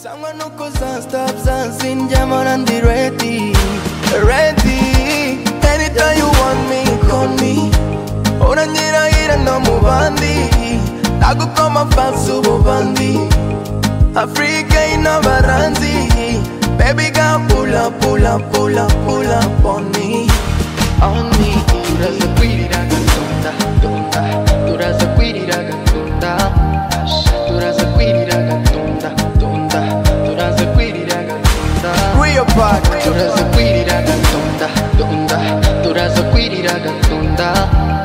Someone who goes and stops and sing jam on the ready, ready. Anytime you want me, call me. Oranjira ira no mubandi. Nago kama fansu bubandi. Africa ina baranzi. Baby girl pull up, pull up, pull up, pull up on me, on me. Turaza kwiriraga tunda, tunda. Turaza kwiriraga tunda. Turaza kwiriraga tunda, tunda. Turaza kwiriraga tunda. Real bad. Turaza kwiriraga tunda, tunda. Turaza kwiriraga tunda.